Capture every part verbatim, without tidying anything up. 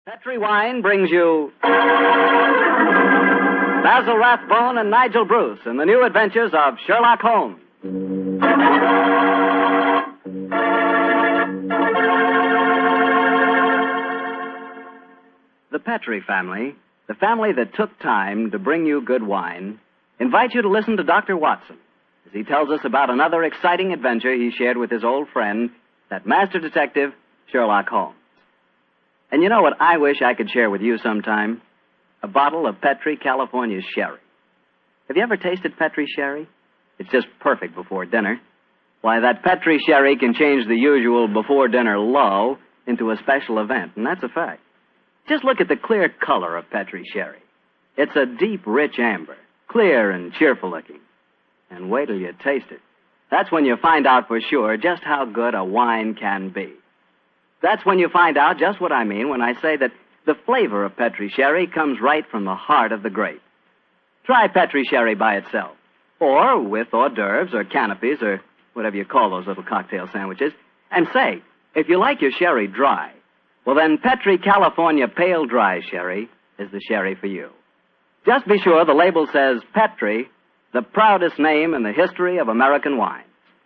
Petri Wine brings you Basil Rathbone and Nigel Bruce in the new adventures of Sherlock Holmes. The Petri family, the family that took time to bring you good wine, invite you to listen to Doctor Watson as he tells us about another exciting adventure he shared with his old friend, that master detective, Sherlock Holmes. And you know what I wish I could share with you sometime? A bottle of Petri California sherry. Have you ever tasted Petri sherry? It's just perfect before dinner. Why, that Petri sherry can change the usual before-dinner lull into a special event, and that's a fact. Just look at the clear color of Petri sherry. It's a deep, rich amber, clear and cheerful-looking. And wait till you taste it. That's when you find out for sure just how good a wine can be. That's when you find out just what I mean when I say that the flavor of Petri sherry comes right from the heart of the grape. Try Petri sherry by itself, or with hors d'oeuvres or canopies or whatever you call those little cocktail sandwiches, and say, if you like your sherry dry, well then Petri California Pale Dry Sherry is the sherry for you. Just be sure the label says Petri, the proudest name in the history of American wine.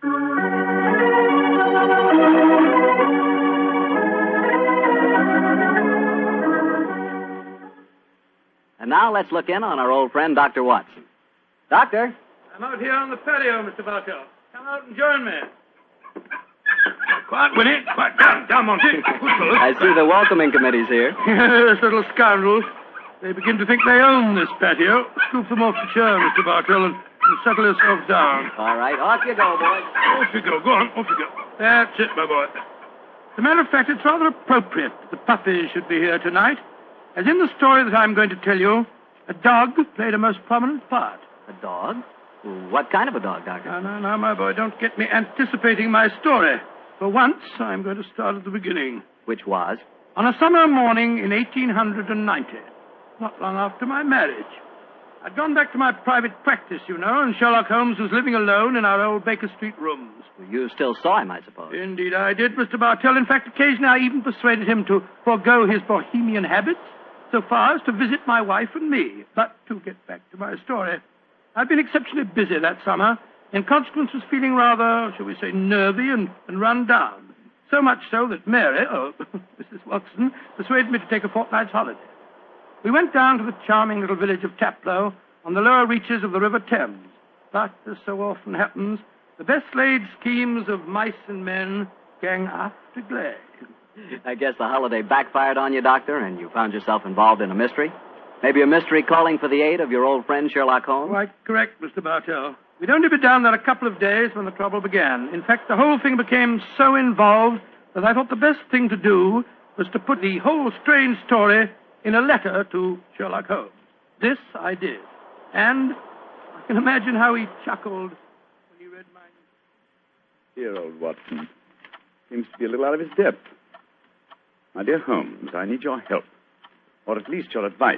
And now let's look in on our old friend, Doctor Watson. Doctor? I'm out here on the patio, Mister Bartell. Come out and join me. Quiet, Winnie. Quiet. Down, down, Monty. I see the welcoming committee's here. Yes, little scoundrels. They begin to think they own this patio. Scoop them off the chair, Mister Bartell, and, and settle yourself down. All right, off you go, boys. Off you go. Go on, off you go. That's it, my boy. As a matter of fact, it's rather appropriate that the puppies should be here tonight. As in the story that I'm going to tell you, a dog played a most prominent part. A dog? What kind of a dog, Doctor? Now, now, now, my boy, don't get me anticipating my story. For once, I'm going to start at the beginning. Which was? On a summer morning in eighteen ninety, not long after my marriage. I'd gone back to my private practice, you know, and Sherlock Holmes was living alone in our old Baker Street rooms. You still saw him, I suppose. Indeed I did, Mister Bartell. In fact, occasionally I even persuaded him to forego his bohemian habits so far as to visit my wife and me. But to get back to my story, I'd been exceptionally busy that summer. In consequence, was feeling rather, shall we say, nervy and, and run down. So much so that Mary, oh, Missus Watson, persuaded me to take a fortnight's holiday. We went down to the charming little village of Taplow on the lower reaches of the River Thames. But, as so often happens, the best laid schemes of mice and men gang after glade. I guess the holiday backfired on you, Doctor, and you found yourself involved in a mystery. Maybe a mystery calling for the aid of your old friend Sherlock Holmes? Quite correct, Mister Bartell. We'd only been down there a couple of days when the trouble began. In fact, the whole thing became so involved that I thought the best thing to do was to put the whole strange story in a letter to Sherlock Holmes. This I did. And I can imagine how he chuckled when he read my... Dear old Watson. Seems to be a little out of his depth. My dear Holmes, I need your help. Or at least your advice.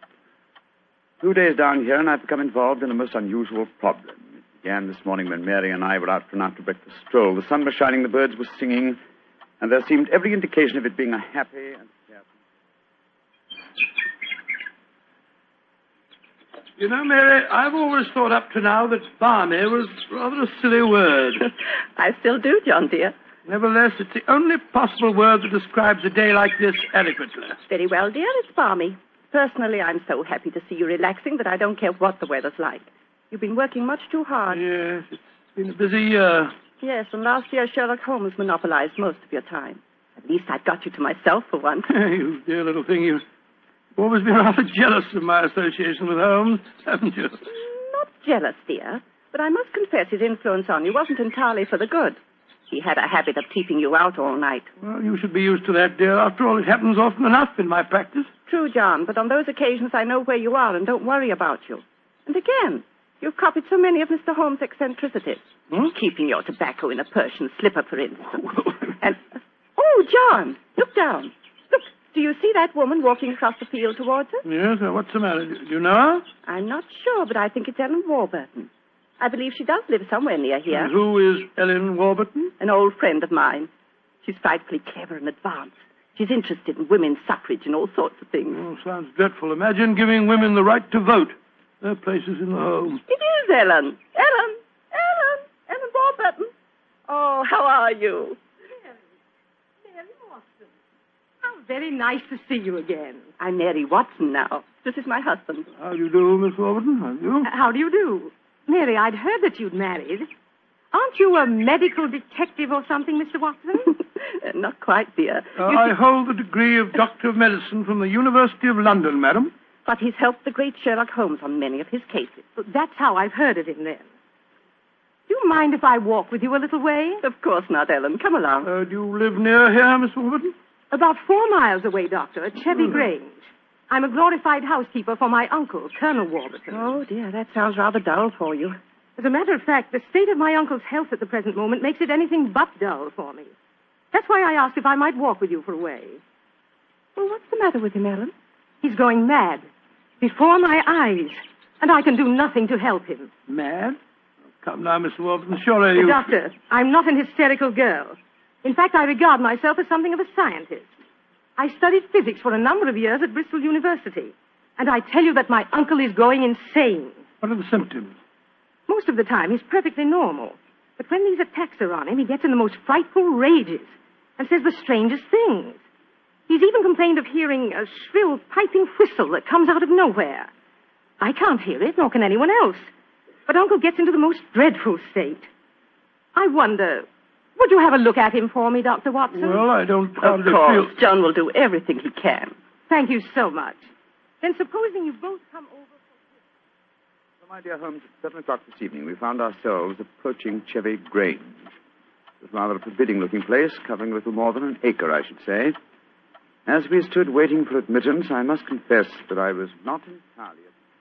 Two days down here, and I've become involved in a most unusual problem. It began this morning when Mary and I were out for an after-breakfast stroll. The sun was shining, the birds were singing, and there seemed every indication of it being a happy and carefree... You know, Mary, I've always thought up to now that balmy was rather a silly word. I still do, John, dear. Nevertheless, it's the only possible word that describes a day like this adequately. Very well, dear, it's balmy. Personally, I'm so happy to see you relaxing that I don't care what the weather's like. You've been working much too hard. Yes, it's been a busy year. Yes, and last year Sherlock Holmes monopolized most of your time. At least I've got you to myself for once. You dear little thing, you've always been rather jealous of my association with Holmes, haven't you? Not jealous, dear, but I must confess his influence on you wasn't entirely for the good. He had a habit of keeping you out all night. Well, you should be used to that, dear. After all, it happens often enough in my practice. True, John, but on those occasions I know where you are and don't worry about you. And again, you've copied so many of Mister Holmes' eccentricities. Hmm? Keeping your tobacco in a Persian slipper, for instance. and, oh, John, look down. Look, do you see that woman walking across the field towards us? Yes, uh, what's the matter? Do you know her? I'm not sure, but I think it's Ellen Warburton. I believe she does live somewhere near here. And who is Ellen Warburton? An old friend of mine. She's frightfully clever and advanced. She's interested in women's suffrage and all sorts of things. Oh, sounds dreadful. Imagine giving women the right to vote. Their place is in the home. It is Ellen. Ellen. Ellen. Ellen Warburton. Oh, how are you? Mary Watson. How very nice to see you again. I'm Mary Watson now. This is my husband. How do you do, Miss Warburton? How do you do? Uh, how do you do? Mary, I'd heard that you'd married. Aren't you a medical detective or something, Mister Watson? Uh, not quite, dear. Uh, You I see- hold the degree of Doctor of Medicine from the University of London, madam. But he's helped the great Sherlock Holmes on many of his cases. That's how I've heard of him then. Do you mind if I walk with you a little way? Of course not, Ellen. Come along. Uh, do you live near here, Miss Warburton? About four miles away, Doctor, at Chevy Grange. I'm a glorified housekeeper for my uncle, Colonel Warburton. Oh, dear, that sounds rather dull for you. As a matter of fact, the state of my uncle's health at the present moment makes it anything but dull for me. That's why I asked if I might walk with you for a way. Well, what's the matter with him, Ellen? He's going mad. Before my eyes. And I can do nothing to help him. Mad? Come now, Miss Warburton. Surely you... Doctor, I'm not an hysterical girl. In fact, I regard myself as something of a scientist. I studied physics for a number of years at Bristol University. And I tell you that my uncle is going insane. What are the symptoms? Most of the time, he's perfectly normal. But when these attacks are on him, he gets in the most frightful rages and says the strangest things. He's even complained of hearing a shrill, piping whistle that comes out of nowhere. I can't hear it, nor can anyone else. But Uncle gets into the most dreadful state. I wonder, would you have a look at him for me, Doctor Watson? Well, I don't Of hardly course. feel... John will do everything he can. Thank you so much. Then supposing you both come over... So, my dear Holmes, at seven o'clock this evening, we found ourselves approaching Chevy Grange. It was rather a forbidding-looking place, covering a little more than an acre, I should say. As we stood waiting for admittance, I must confess that I was not entirely...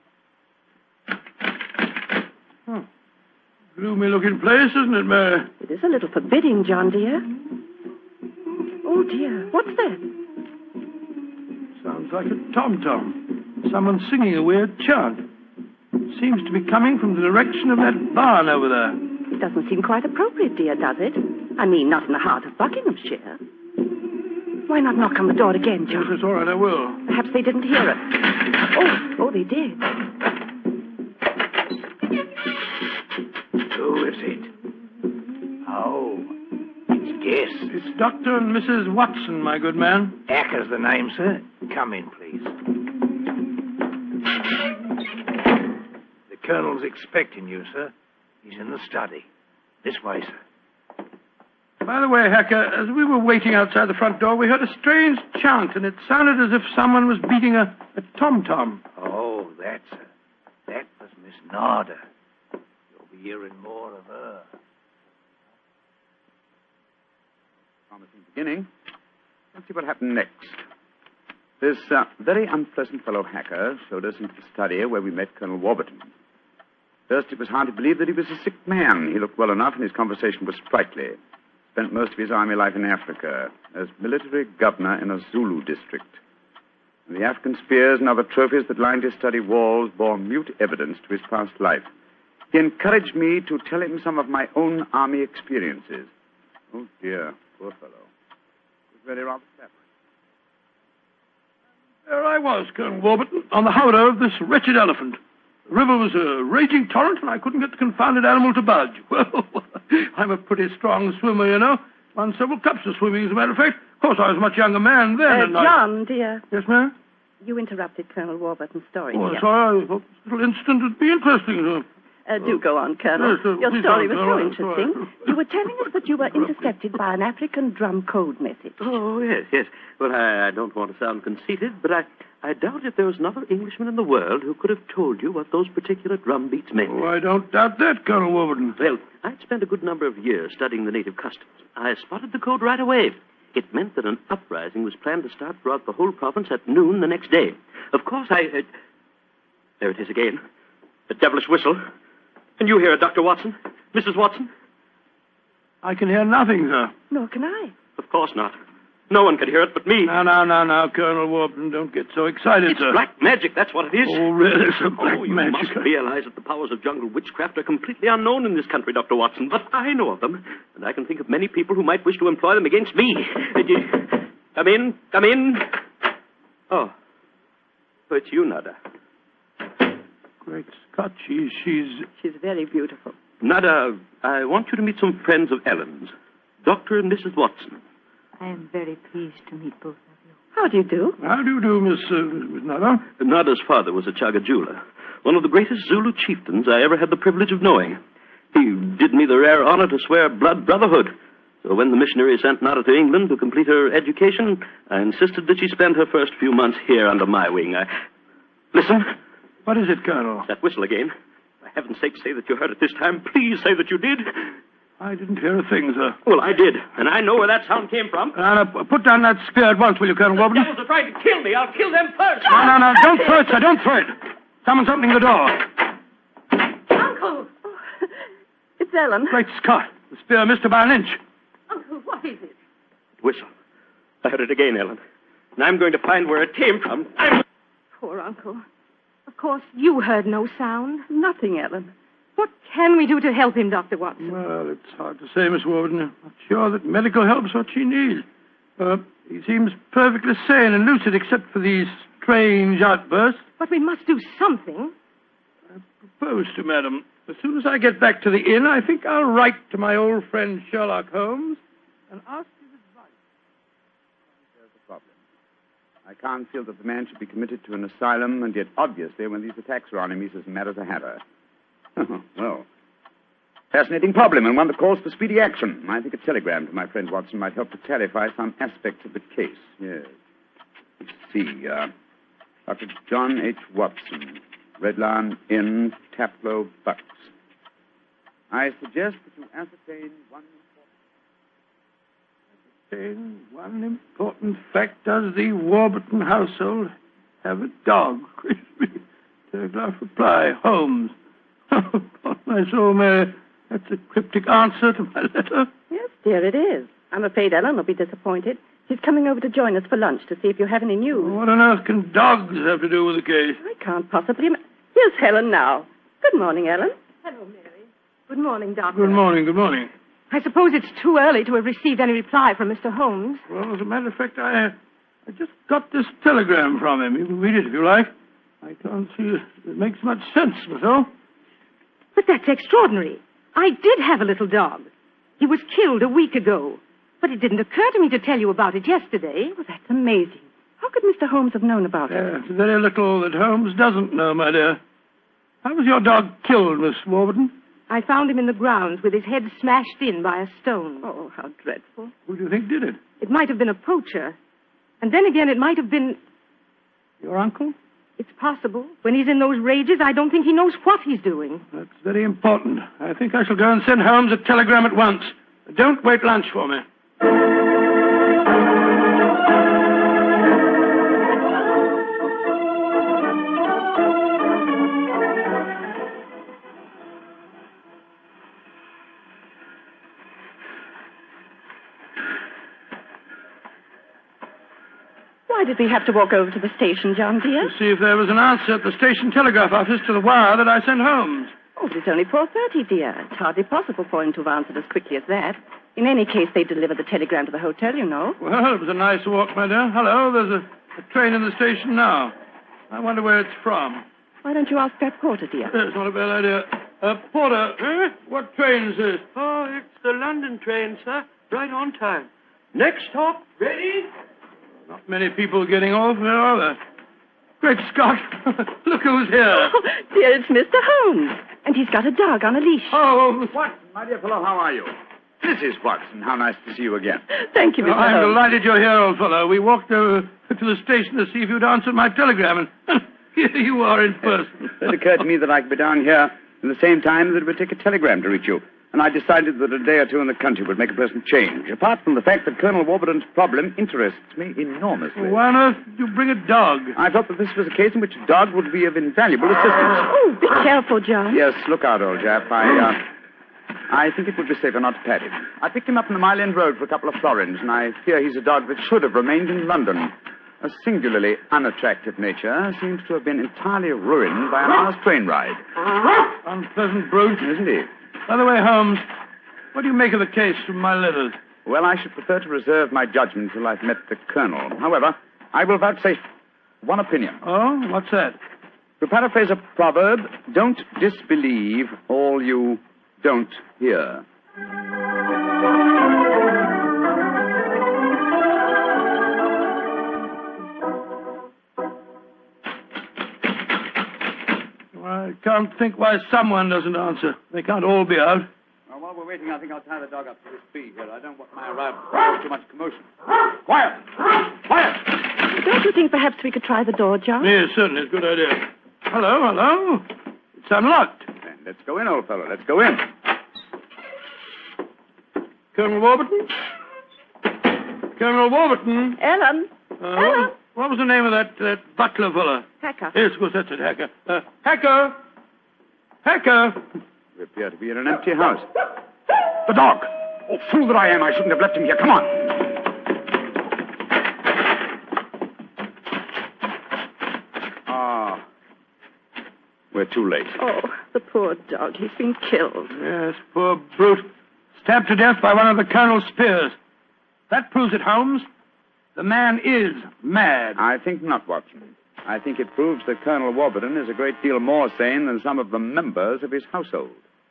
Hmm. Gloomy-looking place, isn't it, Mary? It is a little forbidding, John, dear. Oh, dear. What's that? Sounds like a tom-tom. Someone singing a weird chant. Seems to be coming from the direction of that barn over there. It doesn't seem quite appropriate, dear, does it? I mean, not in the heart of Buckinghamshire. Why not knock on the door again, Yes, John? it's all right, I will. Perhaps they didn't hear us. Oh, oh, they did. Who is it? Oh, it's Guess. It's Doctor and Missus Watson, my good man. Acker's the name, sir. Come in, please. The Colonel's expecting you, sir. He's in the study. This way, sir. By the way, Hacker, as we were waiting outside the front door, we heard a strange chant, and it sounded as if someone was beating a, a tom-tom. Oh, that's her. That was Miss Narda. You'll be hearing more of her. Promising beginning. Let's see what happened next. This uh, very unpleasant fellow Hacker showed us into the study where we met Colonel Warburton. First, it was hard to believe that he was a sick man. He looked well enough, and his conversation was sprightly. Spent most of his army life in Africa as military governor in a Zulu district. The African spears and other trophies that lined his study walls bore mute evidence to his past life. He encouraged me to tell him some of my own army experiences. Oh, dear, poor fellow. It was really rather flattering. There I was, Colonel Warburton, on the howdah of this wretched elephant. The river was a raging torrent, and I couldn't get the confounded animal to budge. Well, I'm a pretty strong swimmer, you know. Won several cups of swimming, as a matter of fact. Of course, I was a much younger man then. Uh, and I... John, dear, Yes, ma'am? you interrupted Colonel Warburton's story. Oh, here. sorry. I thought this little incident would be interesting. Uh, do go on, Colonel. Yes, uh, Your please story don't. was All so right, interesting. all right. You were telling us that you were intercepted by an African drum code message. Oh, yes, yes. Well, I, I don't want to sound conceited, but I, I doubt if there was another Englishman in the world who could have told you what those particular drum beats meant. Oh, I don't doubt that, Colonel Warburton. Well, I'd spent a good number of years studying the native customs. I spotted the code right away. It meant that an uprising was planned to start throughout the whole province at noon the next day. Of course, I... Uh, there it is again. The devilish whistle. Can you hear it, Doctor Watson? Missus Watson? I can hear nothing, sir. Nor can I. Of course not. No one could hear it but me. Now, now, now, now, Colonel Warburton, don't get so excited, It's sir. black magic, that's what it is. Oh, really, sir, black Oh, you magic. must realize that the powers of jungle witchcraft are completely unknown in this country, Doctor Watson. But I know of them, and I can think of many people who might wish to employ them against me. Uh, you- Come in. Come in. Oh. Oh, it's you, Nada. Great Scott, she's, she's... She's very beautiful. Nada, I want you to meet some friends of Ellen's. Doctor and Missus Watson. I am very pleased to meet both of you. How do you do? How do you do, Miss, uh, Miss Nada? Nada's father was a Chagajula, one of the greatest Zulu chieftains I ever had the privilege of knowing. He did me the rare honor to swear blood brotherhood. So when the missionary sent Nada to England to complete her education, I insisted that she spend her first few months here under my wing. I... Listen. What is it, Colonel? That whistle again. For heaven's sake, say that you heard it this time. Please say that you did. I didn't hear a thing, sir. Well, I did, and I know where that sound came from. Uh, now, put down that spear at once, will you, Colonel Warburton? The devils are trying to kill me. I'll kill them first. No, no, no, don't throw it, sir, don't throw it. Someone's opening the door. Uncle! Oh, it's Ellen. Great Scott, the spear missed her by an inch. Uncle, what is it? Whistle. I heard it again, Ellen. And I'm going to find where it came from. I'm... Poor Uncle. Of course, you heard no sound. Nothing, Ellen. What can we do to help him, Doctor Watson? Well, it's hard to say, Miss Warburton. I'm not sure that medical help's what she needs. Uh, he seems perfectly sane and lucid, except for these strange outbursts. But we must do something. I propose to, madam, as soon as I get back to the inn, I think I'll write to my old friend Sherlock Holmes and ask his advice. There's the problem. I can't feel that the man should be committed to an asylum, and yet, obviously, when these attacks are on him, he's as mad as a hatter. Well, fascinating problem, and one that calls for speedy action. I think a telegram to my friend Watson might help to clarify some aspects of the case. Yes. Let's see. Uh, Doctor John H. Watson, Red Lion Inn, Taplow, Bucks. I suggest that you ascertain one important... Ascertain one important fact. Does the Warburton household have a dog? Crispy. Telegraph reply. Holmes. Oh, God, my soul, Mary. That's a cryptic answer to my letter. Yes, dear, it is. I'm afraid Ellen will be disappointed. She's coming over to join us for lunch to see if you have any news. What on earth can dogs have to do with the case? I can't possibly... Im- Here's Helen now. Good morning, Ellen. Hello, Mary. Good morning, Doctor. Good morning, good morning. I suppose it's too early to have received any reply from Mister Holmes. Well, as a matter of fact, I, I just got this telegram from him. You can read it if you like. I can't see it makes much sense, myself. But that's extraordinary. I did have a little dog. He was killed a week ago. But it didn't occur to me to tell you about it yesterday. Oh, that's amazing. How could Mister Holmes have known about it? Yes, very little that Holmes doesn't know, my dear. How was your dog killed, Miss Warburton? I found him in the grounds with his head smashed in by a stone. Oh, how dreadful. Who do you think did it? It might have been a poacher. And then again, it might have been... Your uncle? It's possible. When he's in those rages, I don't think he knows what he's doing. That's very important. I think I shall go and send Holmes a telegram at once. Don't wait lunch for me. Why did we have to walk over to the station, John, dear? To see if there was an answer at the station telegraph office to the wire that I sent Holmes. Oh, it's only four thirty, dear. It's hardly possible for him to have answered as quickly as that. In any case, they delivered the telegram to the hotel, you know. Well, it was a nice walk, my dear. Hello, there's a, a train in the station now. I wonder where it's from. Why don't you ask that porter, dear? It's not a bad idea. Uh, Porter, eh? What train is this? Oh, it's the London train, sir. Right on time. Next stop, ready? Not many people getting off, there are there? Great Scott! Look who's here. Oh, dear, it's Mister Holmes. And he's got a dog on a leash. Oh, Watson, my dear fellow, how are you? Missus Watson, how nice to see you again. Thank you, Mister I'm Holmes. delighted you're here, old fellow. We walked over to the station to see if you'd answered my telegram, and here you are in person. It occurred to me that I could be down here at the same time that it would take a telegram to reach you. And I decided that a day or two in the country would make a pleasant change, apart from the fact that Colonel Warburton's problem interests me enormously. Why on earth did you bring a dog? I thought that this was a case in which a dog would be of invaluable assistance. Oh, be careful, John. Yes, look out, old chap. I, uh, I think it would be safer not to pat him. I picked him up on the Mile End Road for a couple of florins, and I fear he's a dog that should have remained in London. A singularly unattractive nature seems to have been entirely ruined by an hour's train ride. Unpleasant brute. Isn't he? By the way, Holmes, what do you make of the case from my letters? Well, I should prefer to reserve my judgment until I've met the Colonel. However, I will vouchsafe one opinion. Oh, what's that? To paraphrase a proverb, don't disbelieve all you don't hear. I can't think why someone doesn't answer. They can't all be out. Well, while we're waiting, I think I'll tie the dog up to this tree here. I don't want my arrival to cause too much commotion. Quiet! Quiet! Don't you think perhaps we could try the door, John? Yes, certainly. It's a good idea. Hello, hello. It's unlocked. Then let's go in, old fellow. Let's go in. Colonel Warburton? Colonel Warburton? Ellen? Uh, Ellen? what, what was the name of that, that butler fella? Hacker. Yes, of course, that's it, Hacker. Uh, Hacker! Hacker! We appear to be in an empty house. The dog! Oh, fool that I am. I shouldn't have left him here. Come on. Ah. We're too late. Oh, the poor dog. He's been killed. Yes, poor brute. Stabbed to death by one of the Colonel's spears. That proves it, Holmes. The man is mad. I think not, Watson. I think it proves that Colonel Warburton is a great deal more sane than some of the members of his household.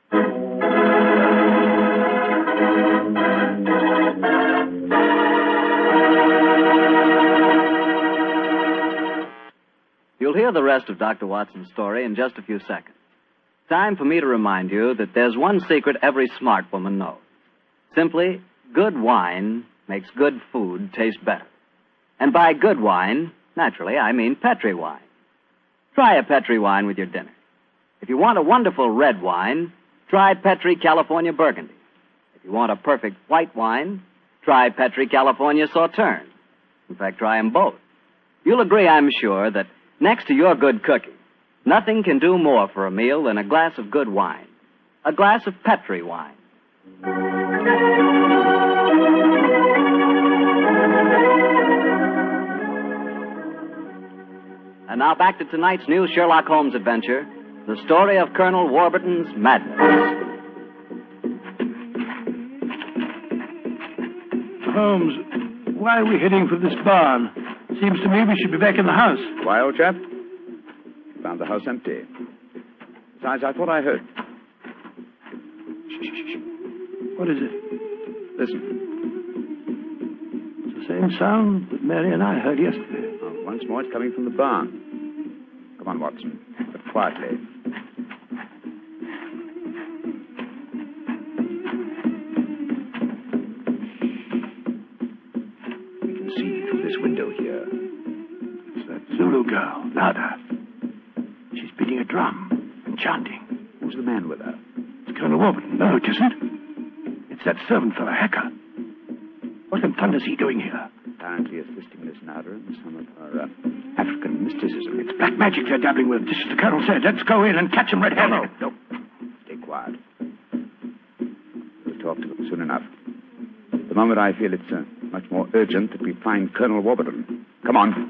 You'll hear the rest of Doctor Watson's story in just a few seconds. Time for me to remind you that there's one secret every smart woman knows. Simply, good wine makes good food taste better. And by good wine, naturally, I mean Petri wine. Try a Petri wine with your dinner. If you want a wonderful red wine, try Petri California Burgundy. If you want a perfect white wine, try Petri California Sauterne. In fact, try them both. You'll agree, I'm sure, that next to your good cooking, nothing can do more for a meal than a glass of good wine. A glass of Petri wine. And now back to tonight's new Sherlock Holmes adventure, the story of Colonel Warburton's madness. Holmes, why are we heading for this barn? Seems to me we should be back in the house. Why, old chap? Found the house empty. Besides, I thought I heard. Shh, shh, shh. What is it? Listen. It's the same sound that Mary and I heard yesterday. Oh, once more, it's coming from the barn. Come on, Watson, but quietly. We can see through this window here. It's that Zulu girl, Nada. She's beating a drum and chanting. Who's the man with her? It's Colonel Warburton. No, it isn't. It's that servant fellow, Hacker. What in thunder is he doing here? Apparently assisting Miss Nada in some of her uh, African mysticism. It's black magic they're dabbling with, just as the Colonel said. Let's go in and catch him red-handed. No, no, no. Stay quiet. We'll talk to them soon enough. At the moment, I feel it's uh, much more urgent that we find Colonel Warburton. Come on.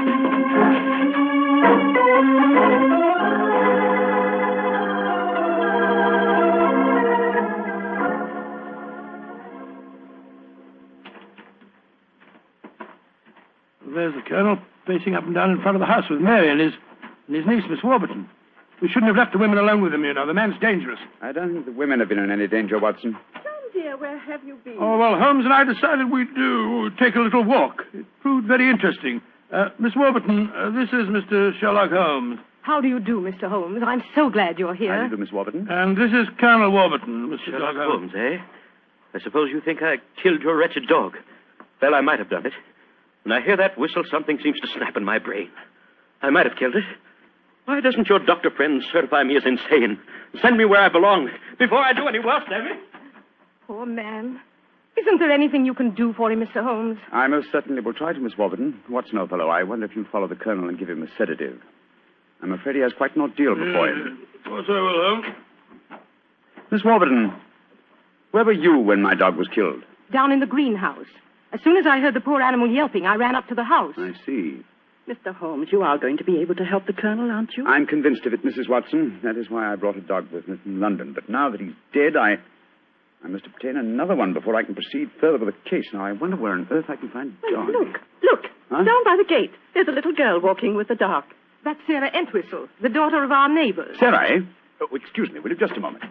There's the Colonel, pacing up and down in front of the house with Mary and his, and his niece, Miss Warburton. We shouldn't have left the women alone with him, you know. The man's dangerous. I don't think the women have been in any danger, Watson. John, dear, where have you been? Oh, well, Holmes and I decided we'd do, take a little walk. It proved very interesting. Uh, Miss Warburton, uh, this is Mister Sherlock Holmes. How do you do, Mister Holmes? I'm so glad you're here. How do you do, Miss Warburton? And this is Colonel Warburton, Mister Sherlock Sherlock Holmes. Holmes, eh? I suppose you think I killed your wretched dog. Well, I might have done it. When I hear that whistle, something seems to snap in my brain. I might have killed it. Why doesn't your doctor friend certify me as insane? Send me where I belong before I do any worse, damn it. Poor man. Isn't there anything you can do for him, Mister Holmes? I most certainly will try to, Miss Warburton. Watson, old fellow, I wonder if you'll follow the Colonel and give him a sedative. I'm afraid he has quite an ordeal before him. Of course I will, Holmes. Miss Warburton, where were you when my dog was killed? Down in the greenhouse. As soon as I heard the poor animal yelping, I ran up to the house. I see. Mister Holmes, you are going to be able to help the Colonel, aren't you? I'm convinced of it, Missus Watson. That is why I brought a dog with me from London. But now that he's dead, I... I must obtain another one before I can proceed further with the case. Now, I wonder where on earth I can find John. Look, look. Huh? Down by the gate. There's a little girl walking with the dog. That's Sarah Entwistle, the daughter of our neighbors. Sarah, eh? Oh, excuse me, will you? Just a moment.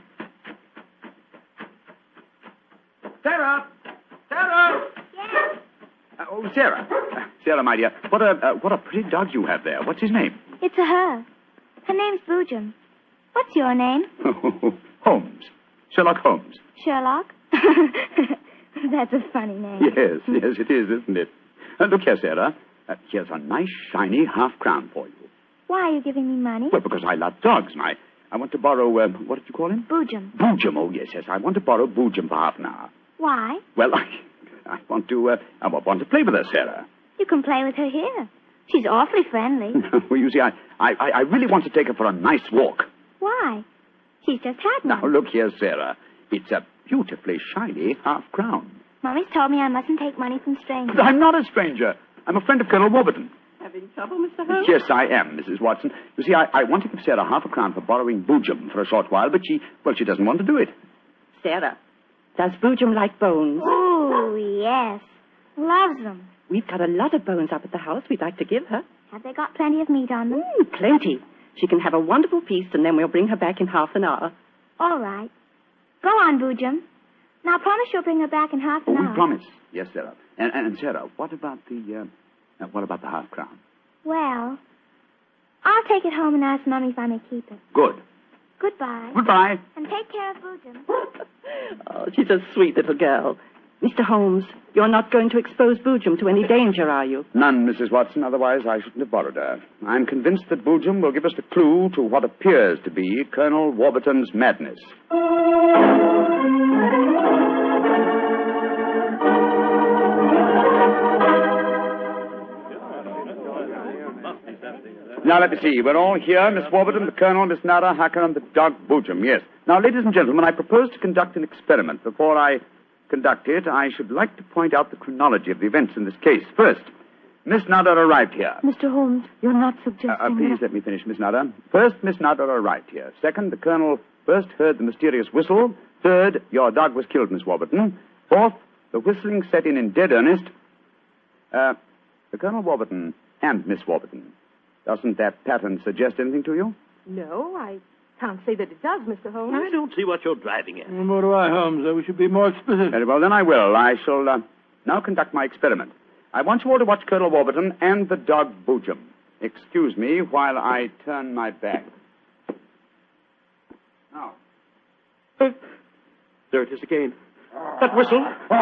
Sarah! Sarah! Yes. Uh, oh, Sarah. Uh, Sarah, my dear, what a, uh, what a pretty dog you have there. What's his name? It's a her. Her name's Boojum. What's your name? Holmes. Sherlock Holmes. Sherlock? That's a funny name. Yes, yes, it is, isn't it? Uh, look here, Sarah. Uh, here's a nice, shiny half-crown for you. Why are you giving me money? Well, because I love dogs, and I, I want to borrow, um, what did you call him? Boojum. Boojum, oh, yes, yes. I want to borrow Boojum for half an hour. Why? Well, I, I want to, uh, I want to play with her, Sarah. You can play with her here. She's awfully friendly. Well, you see, I, I, I really want to take her for a nice walk. Why? She's just had one. Now, look here, Sarah. It's a beautifully shiny half-crown. Mommy's told me I mustn't take money from strangers. But I'm not a stranger. I'm a friend of Colonel Warburton. Having trouble, Mister Holmes? Yes, I am, Missus Watson. You see, I, I want to give Sarah half a crown for borrowing Boojum for a short while, but she, well, she doesn't want to do it. Sarah, does Boojum like bones? Oh, yes. Loves them. We've got a lot of bones up at the house we'd like to give her. Have they got plenty of meat on them? Mm, plenty. She can have a wonderful feast, and then we'll bring her back in half an hour. All right. Go on, Boojum. Now, promise you'll bring her back in half an Oh, hour. we promise. Yes, Sarah. And, and, and Sarah, what about the, uh, uh, what about the half crown? Well, I'll take it home and ask Mommy if I may keep it. Good. Goodbye. Goodbye. And take care of Boojum. Oh, she's a sweet little girl. Mister Holmes, you're not going to expose Boojum to any danger, are you? None, Missus Watson. Otherwise, I shouldn't have borrowed her. I'm convinced that Boojum will give us the clue to what appears to be Colonel Warburton's madness. Now, let me see. We're all here. Miss Warburton, the Colonel, Miss Nada, Hacker, and the dog Boojum. Yes. Now, ladies and gentlemen, I propose to conduct an experiment. Before I conduct it, I should like to point out the chronology of the events in this case. First, Miss Nada arrived here. Mister Holmes, you're not suggesting Uh, uh, please let me finish, Miss Nada. First, Miss Nada arrived here. Second, the Colonel first heard the mysterious whistle. Third, your dog was killed, Miss Warburton. Fourth, the whistling set in in dead earnest. Uh, the Colonel Warburton and Miss Warburton. Doesn't that pattern suggest anything to you? No, I can't say that it does, Mister Holmes. I don't see what you're driving at. Nor do I, Holmes. We should be more explicit. Very well, then I will. I shall uh, now conduct my experiment. I want you all to watch Colonel Warburton and the dog Boojum. Excuse me while I turn my back. Now. There it is again. That whistle.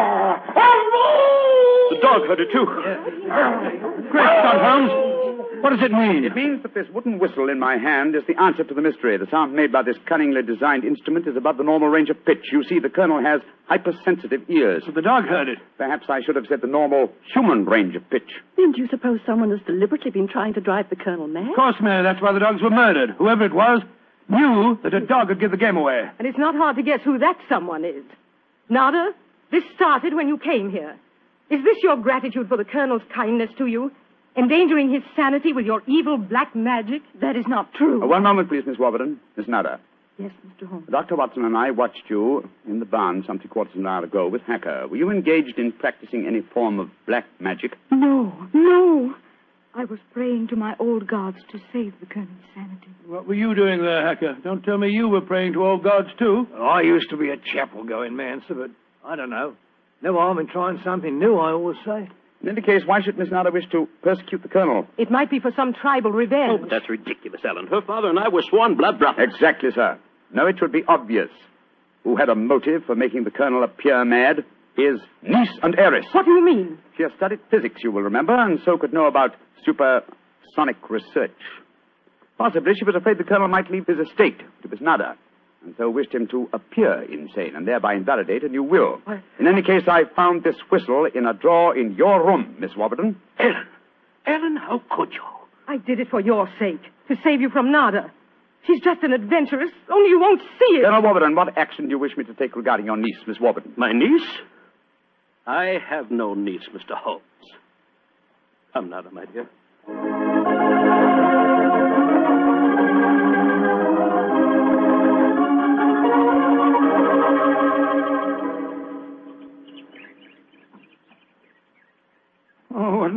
The dog heard it, too. Great Scott, Holmes. What does it mean? It means that this wooden whistle in my hand is the answer to the mystery. The sound made by this cunningly designed instrument is above the normal range of pitch. You see, the Colonel has hypersensitive ears. So the dog heard it. Perhaps I should have said the normal human range of pitch. Then do you suppose someone has deliberately been trying to drive the Colonel mad? Of course, Mary, that's why the dogs were murdered. Whoever it was knew that a dog would give the game away. And it's not hard to guess who that someone is. Nada, this started when you came here. Is this your gratitude for the Colonel's kindness to you? Endangering his sanity with your evil black magic? That is not true. Uh, one moment, please, Miss Warburton. Miss Nada. Yes, Mister Holmes. Doctor Watson and I watched you in the barn some three quarters of an hour ago with Hacker. Were you engaged in practicing any form of black magic? No, no. I was praying to my old gods to save the Colonel's sanity. What were you doing there, Hacker? Don't tell me you were praying to old gods, too. Well, I used to be a chapel-going man, sir, but I don't know. No harm in trying something new, I always say. In any case, why should Miss Nada wish to persecute the Colonel? It might be for some tribal revenge. Oh, but that's ridiculous, Ellen. Her father and I were sworn blood brothers. Exactly, sir. No, it should be obvious. Who had a motive for making the Colonel appear mad is niece and heiress. What do you mean? She has studied physics, you will remember, and so could know about supersonic research. Possibly she was afraid the Colonel might leave his estate to Miss Nada, and so wished him to appear insane and thereby invalidate a new will. What? In any case, I found this whistle in a drawer in your room, Miss Warburton. Ellen. Ellen, how could you? I did it for your sake, to save you from Nada. She's just an adventuress, only you won't see it. Colonel Warburton, what action do you wish me to take regarding your niece, Miss Warburton? My niece? I have no niece, Mister Holmes. Come, Nada, my dear.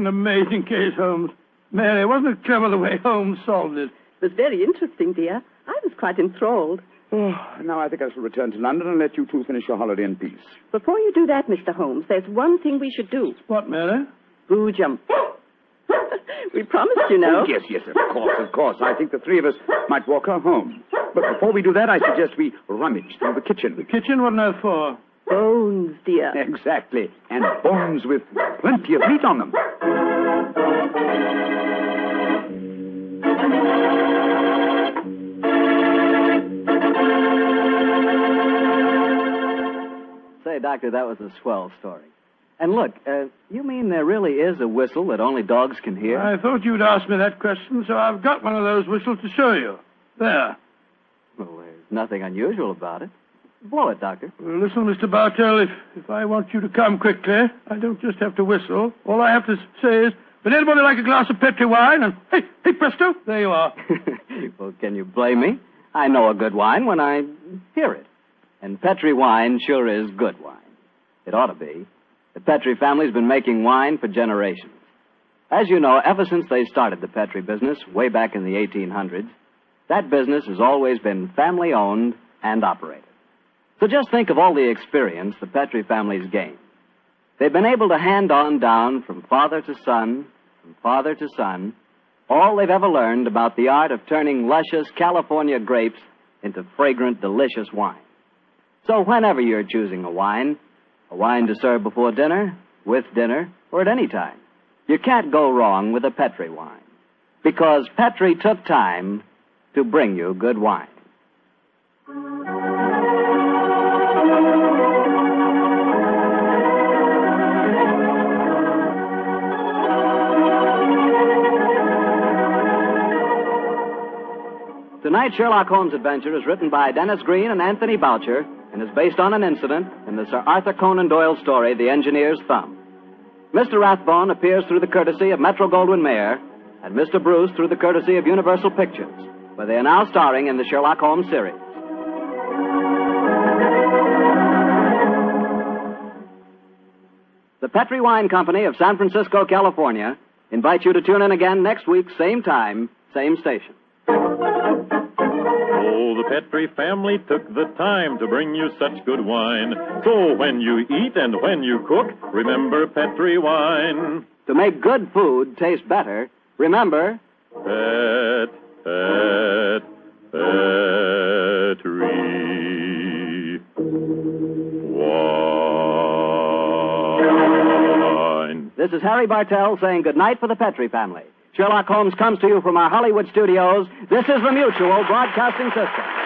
an amazing case, Holmes. Mary, wasn't it clever the way Holmes solved it? It was very interesting, dear. I was quite enthralled. Oh, now I think I shall return to London and let you two finish your holiday in peace. Before you do that, Mister Holmes, there's one thing we should do. What, Mary? Boojum. We promised, you know. Oh, yes, yes, of course, of course. I think the three of us might walk her home. But before we do that, I suggest we rummage through the kitchen. The kitchen? What on earth for? Bones, dear. Exactly. And bones with plenty of meat on them. Say, Doctor, that was a swell story. And look, uh, you mean there really is a whistle that only dogs can hear? I thought you'd ask me that question, so I've got one of those whistles to show you. There. Well, there's nothing unusual about it. Blow it, Doctor. Well, listen, Mister Bartell, if, if I want you to come quickly, I don't just have to whistle. All I have to say is, would anybody like a glass of Petri wine? And, hey, hey, presto, there you are. Well, can you blame me? I know a good wine when I hear it. And Petri wine sure is good wine. It ought to be. The Petri family's been making wine for generations. As you know, ever since they started the Petri business, way back in the eighteen hundreds, that business has always been family-owned and operated. So just think of all the experience the Petri family's gained. They've been able to hand on down from father to son, from father to son, all they've ever learned about the art of turning luscious California grapes into fragrant, delicious wine. So whenever you're choosing a wine, a wine to serve before dinner, with dinner, or at any time, you can't go wrong with a Petri wine. Because Petri took time to bring you good wine. Tonight's Sherlock Holmes adventure is written by Dennis Green and Anthony Boucher and is based on an incident in the Sir Arthur Conan Doyle story, The Engineer's Thumb. Mister Rathbone appears through the courtesy of Metro-Goldwyn-Mayer and Mister Bruce through the courtesy of Universal Pictures, where they are now starring in the Sherlock Holmes series. The Petri Wine Company of San Francisco, California, invites you to tune in again next week, same time, same station. Oh, the Petri family took the time to bring you such good wine. So when you eat and when you cook, remember Petri wine. To make good food taste better, remember... Pet, pet, Petri wine. This is Harry Bartell saying goodnight for the Petri family. Sherlock Holmes comes to you from our Hollywood studios. This is the Mutual Broadcasting System.